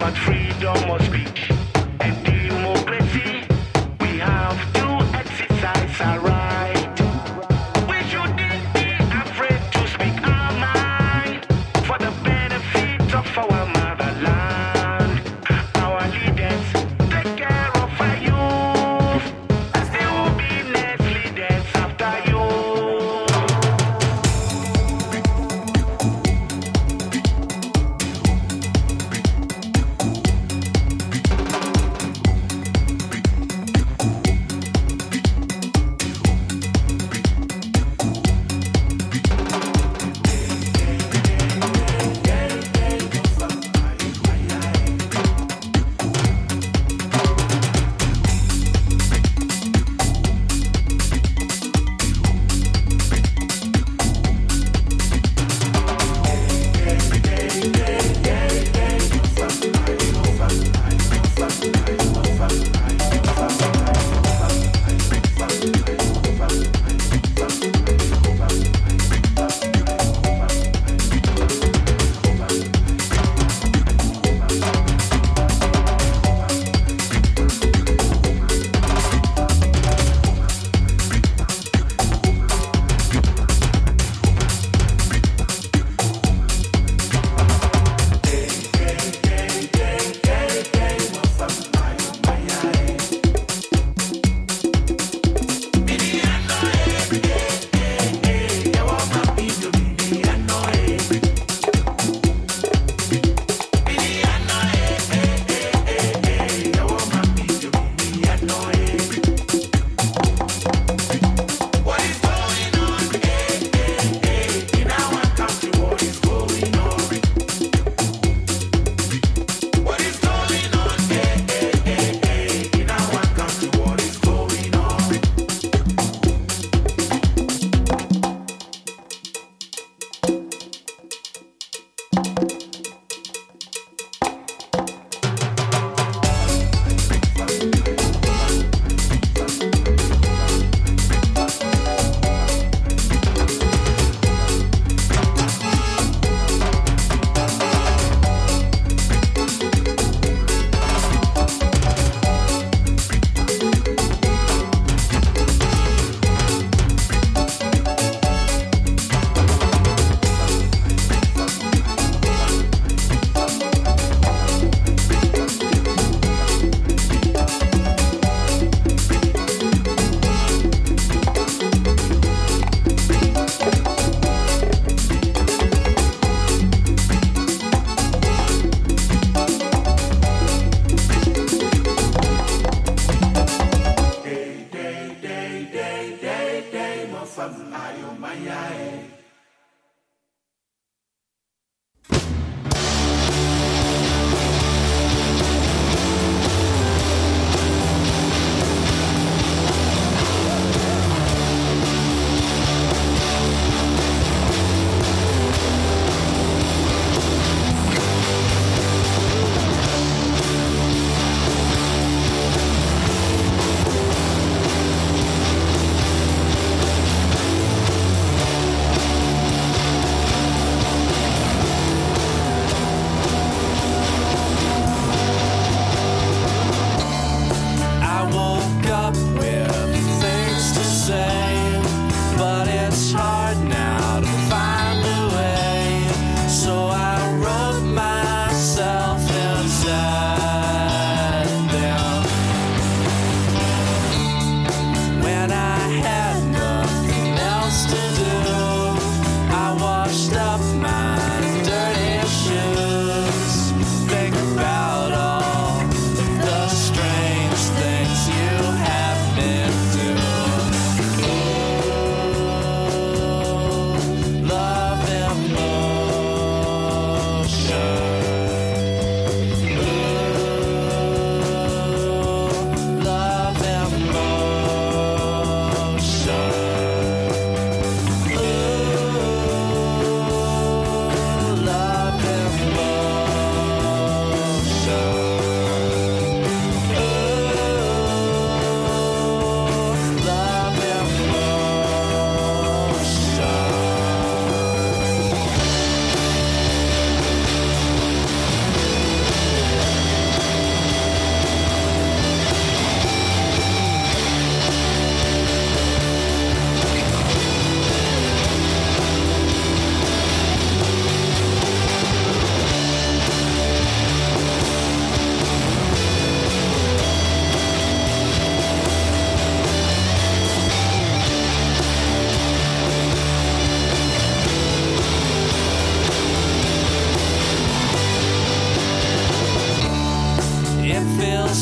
but freedom must be. And democracy, we have to exercise our right. We shouldn't be afraid to speak our mind for the benefit of our motherland. Our leaders take care of our youth, as they will be next leaders after you.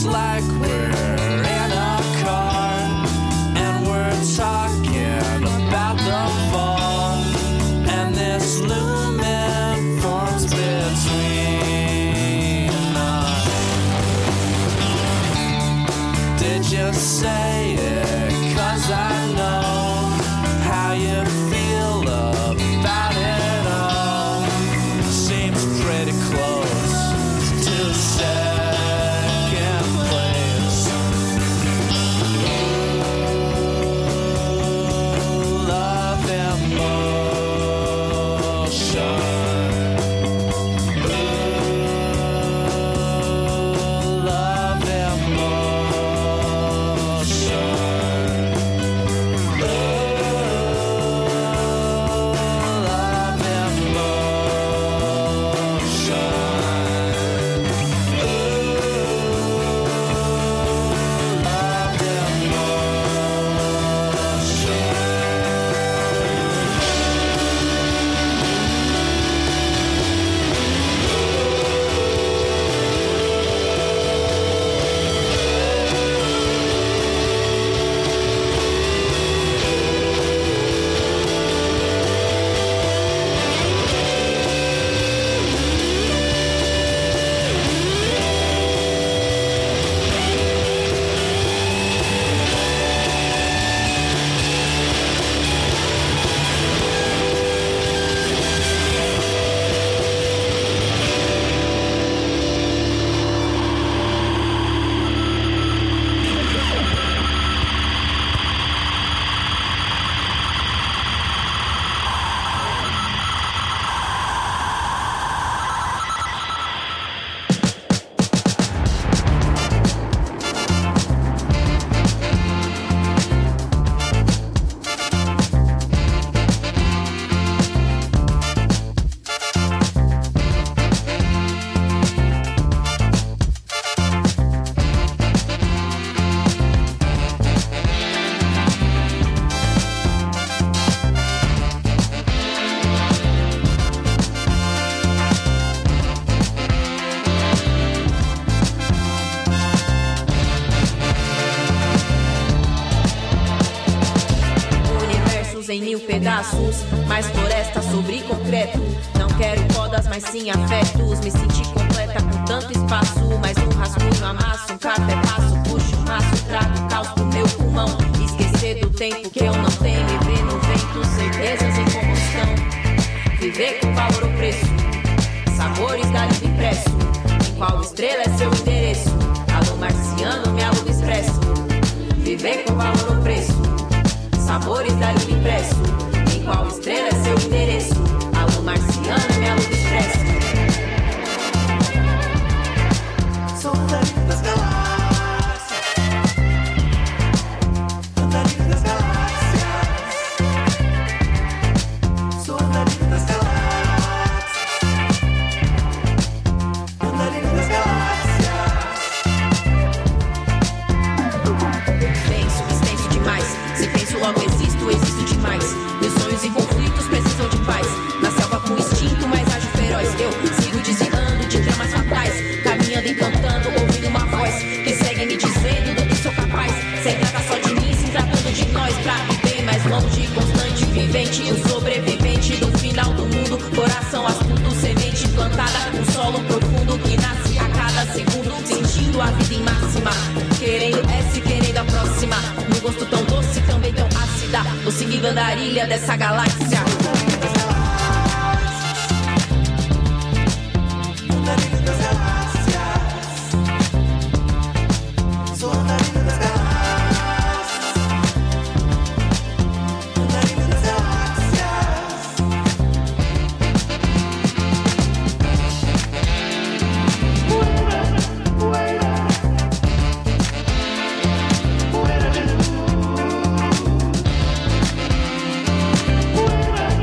Looks like we're in a car and we're talking about the fall, and this lumen forms between us. Did you say it? 'Cause I know how you feel about it all. Seems pretty close to second place. Ooh, love emotion. Ooh, love emotion. Ooh, love em 1000 pedaços, mais floresta sobre concreto. Não quero podas, mas sim afetos. Me senti completa com tanto espaço, mas no rascunho amasso, um café passo, puxo o maço, trago caos pro meu pulmão. Esquecer do tempo que eu não tenho e ver no vento certezas em combustão. Viver com valor ou preço, sabores garimpo impresso. Em qual estrela é seu endereço? Alô marciano, me aluga expresso. Viver com valor ou preço, sabores garimpo impresso. Em qual estrela é seu endereço? Alô marciano, me aluga expresso. Sou andarilho das galáxias, andarilho das galáxias. Sou andarilho das galáxias, andarilho das galáxias. Penso, extenso demais. Se penso, logo existo, existo demais. Meus sonhos e conflitos precisam de paz. Na selva com instinto, mas ajo feroz. Eu sigo desviando de dramas fatais, caminhando e cantando, ouvindo uma voz que segue me dizendo do que sou capaz. Sem trata só de mim, se tratando de nós. Pra viver mais longe, constante, vivente, o sobrevivente do final do mundo. Coração astuto, semente plantada, um solo profundo que nasce a cada segundo, sentindo a vida em máxima, querendo essa, querendo a próxima. Num gosto tão doce, também tão ácida. Vou seguindo a andarilha dessa galáxia. Andarilho das galáxias, sou andarilho das galáxias, andarilho das galáxias. Poeira de luz,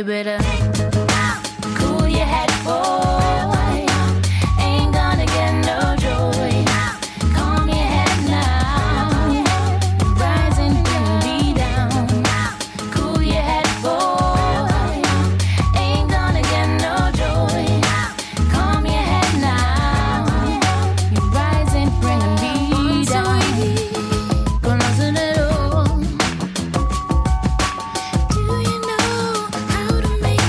you better cool your head, boy. Ain't gonna get no joy. Calm your head now. Rise and bring me down. Cool your head, boy. Ain't gonna get no joy. Calm your head now. You rise and bring me down. Conócelo. Do you know how to make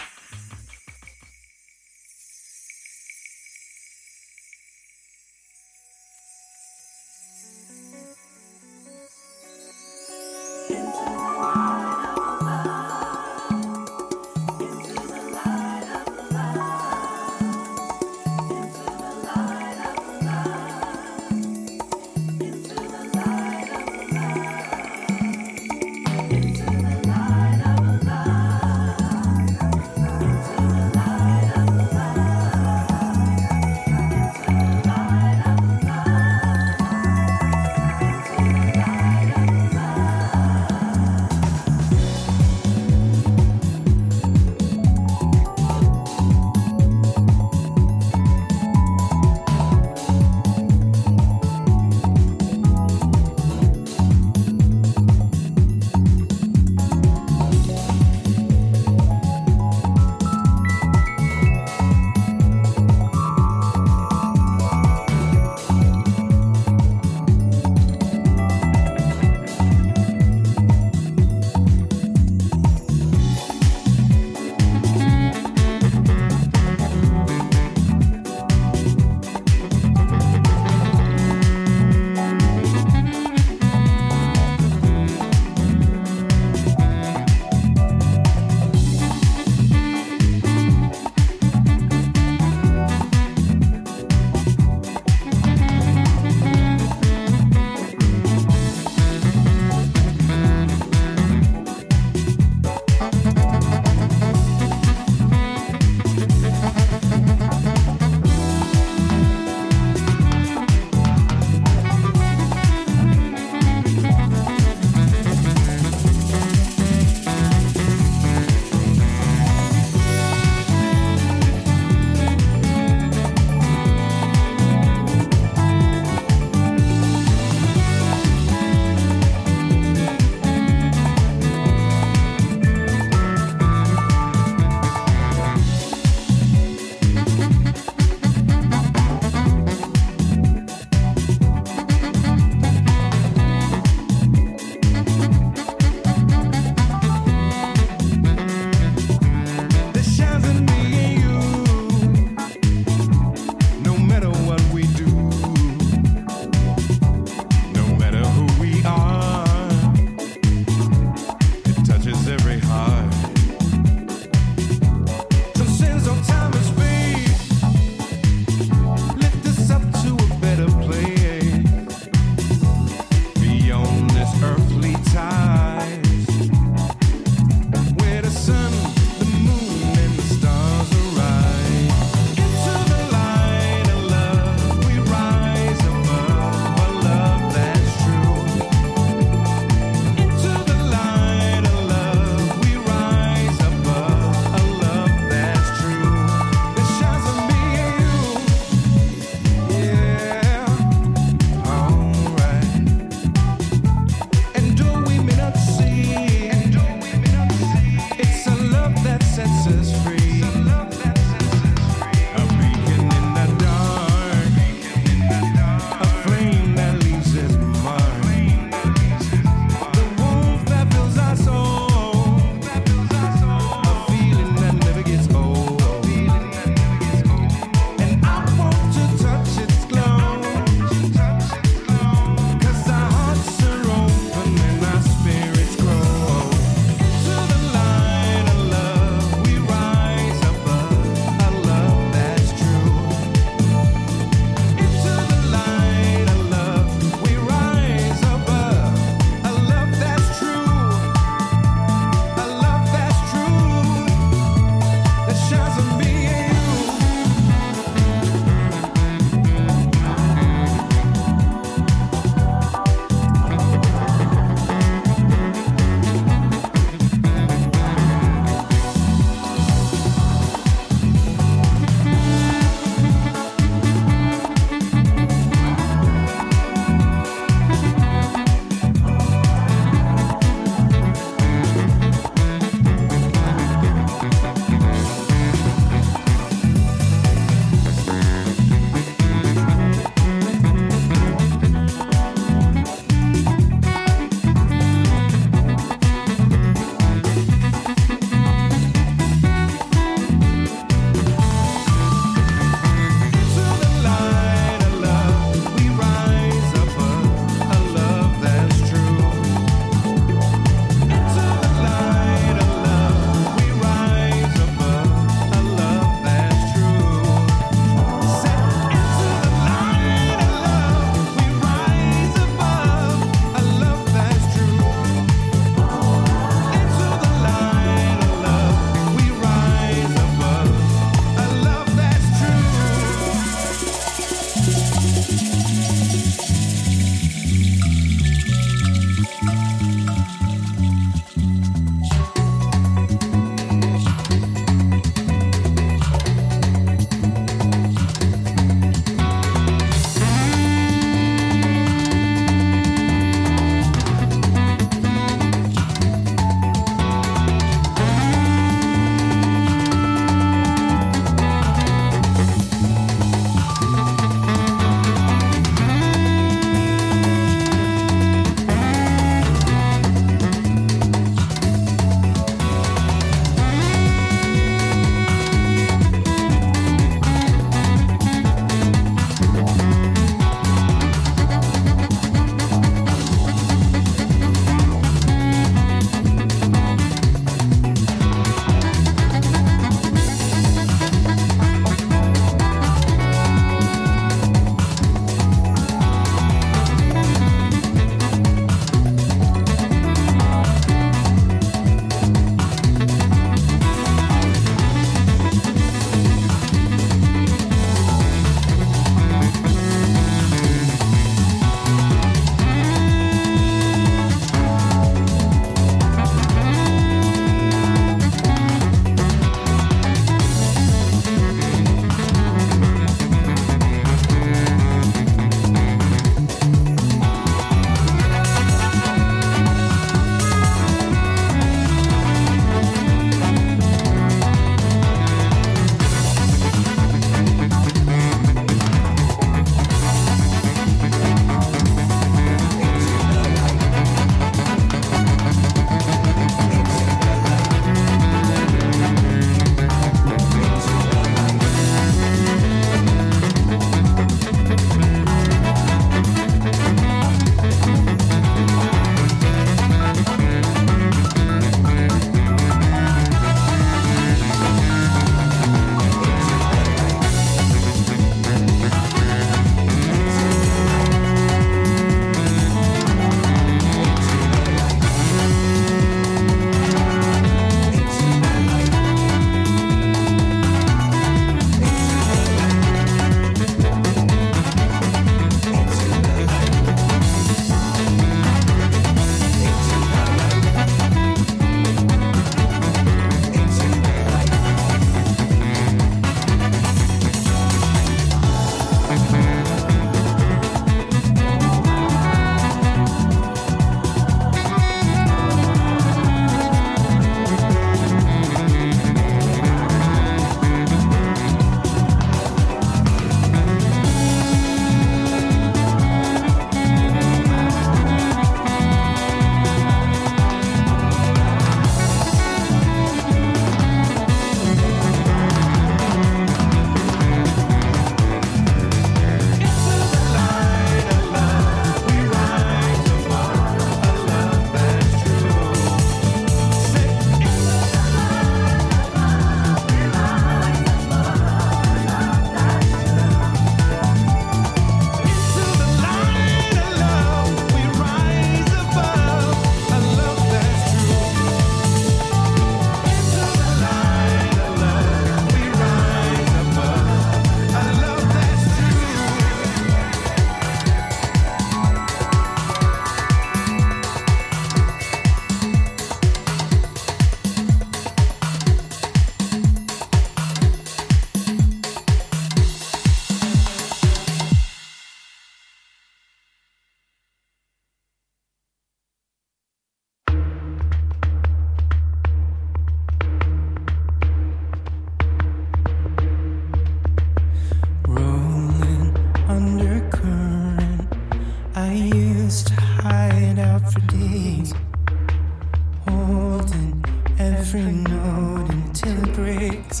used to hide out for days, holding every note until it breaks.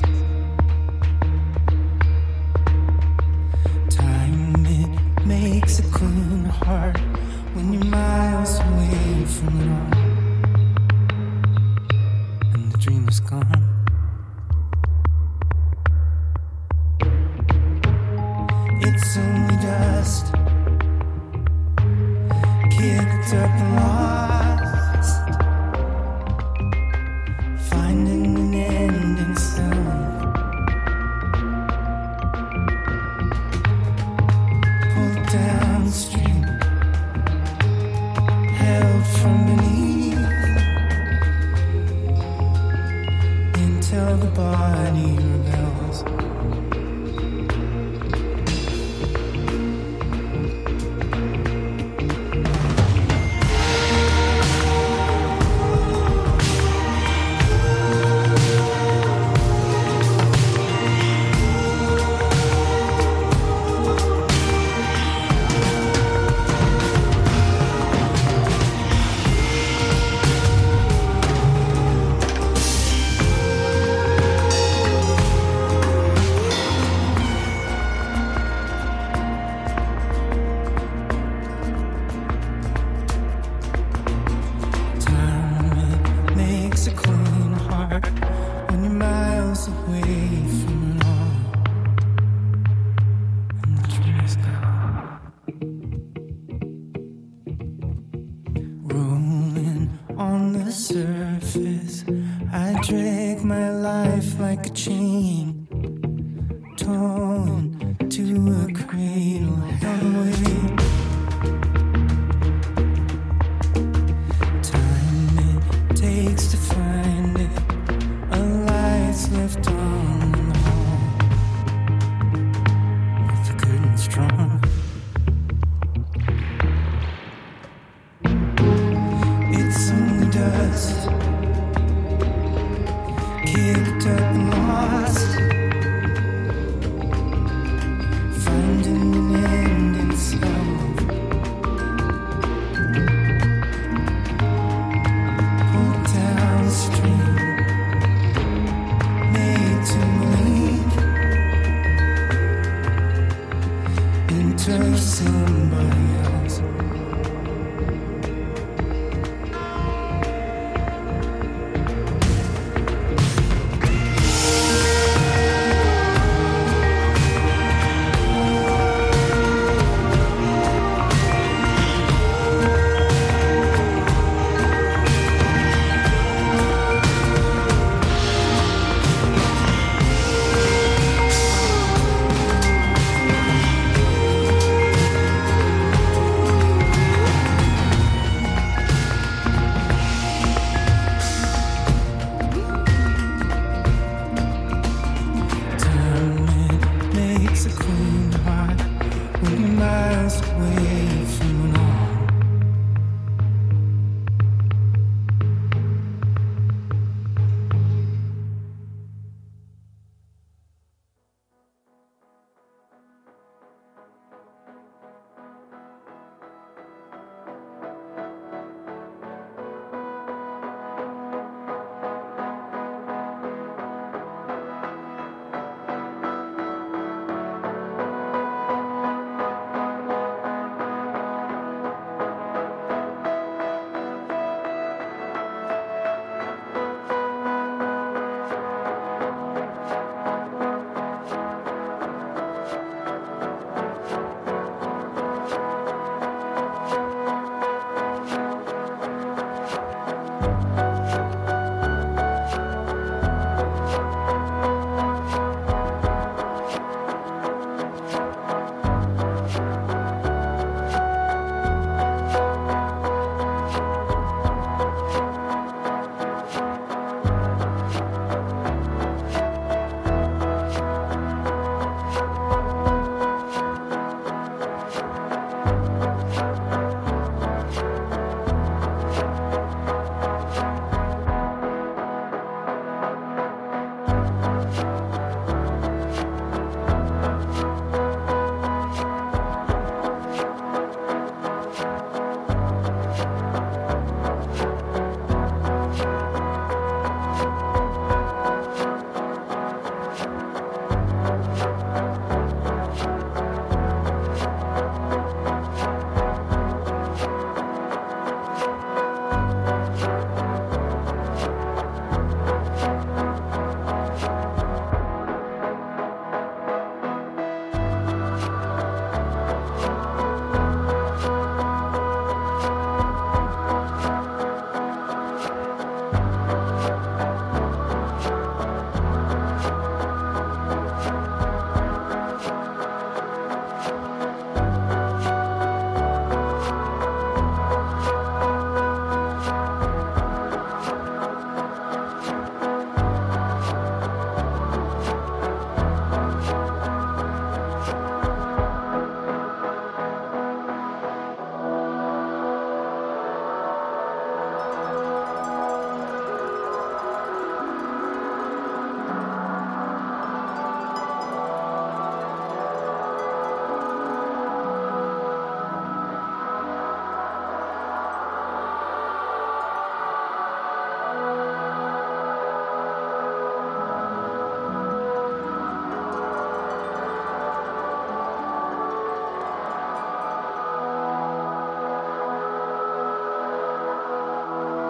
Time, it makes a clean heart when you're miles away from it all, and the dream is gone. It's only dust, kicked up and lost, finding an end in sound. Pulled downstream, held from beneath, until the body rebels. Kicked up and lost,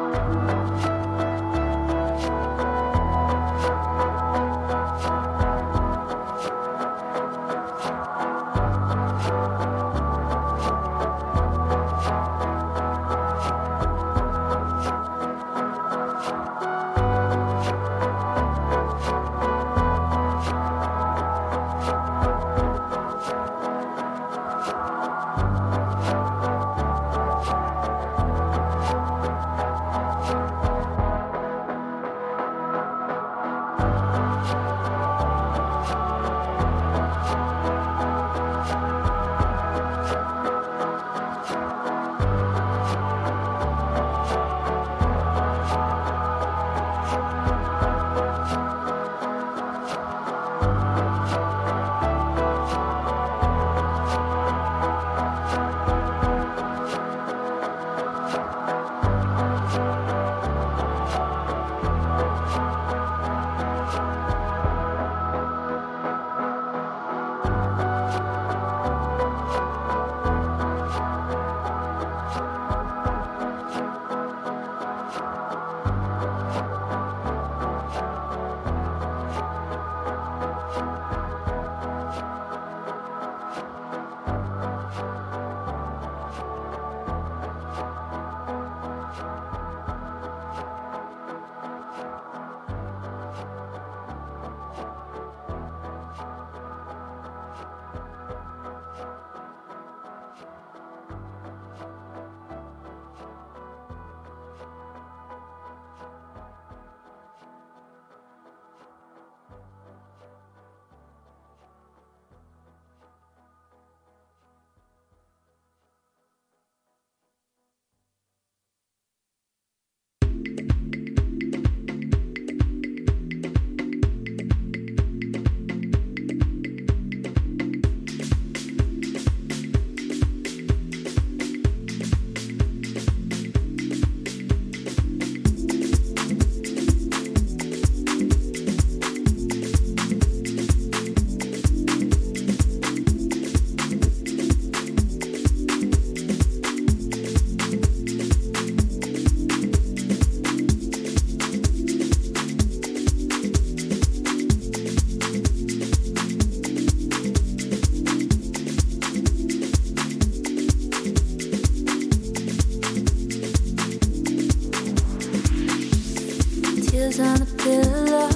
Tears on a pillow.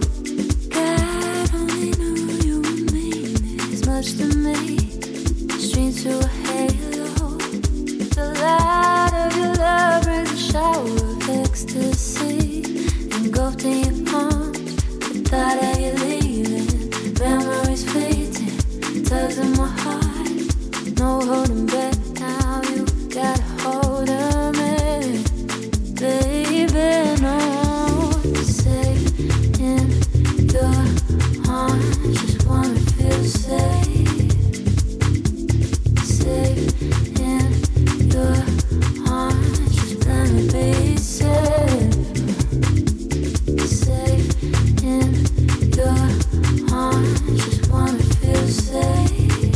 God only knew you would mean this much to me. Stream through a halo. The light of your love brings a shower of ecstasy. Engulfed in your arms, the thought of you leaving. Memories fleeting, tugs in my heart. No holding back now, you got a hold of me. Baby, no. Safe in your arms, just wanna feel safe. Safe in your arms, just let me be safe. Safe in your arms, just wanna feel safe.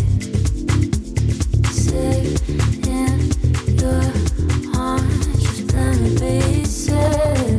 Safe in your arms, just let me be safe.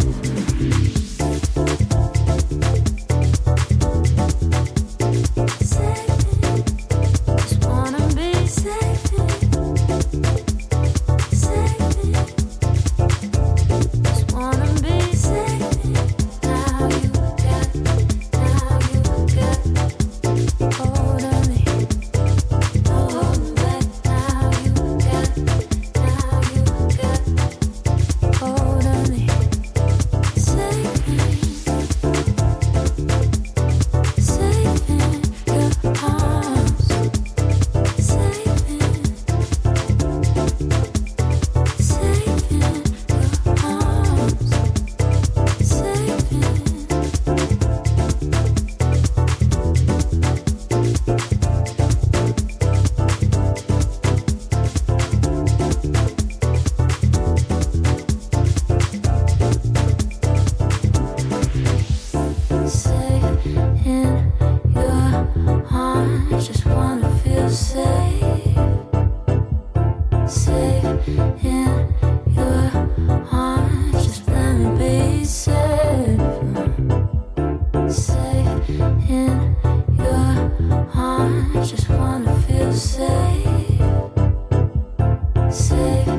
Safe in your arms, just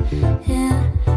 Yeah.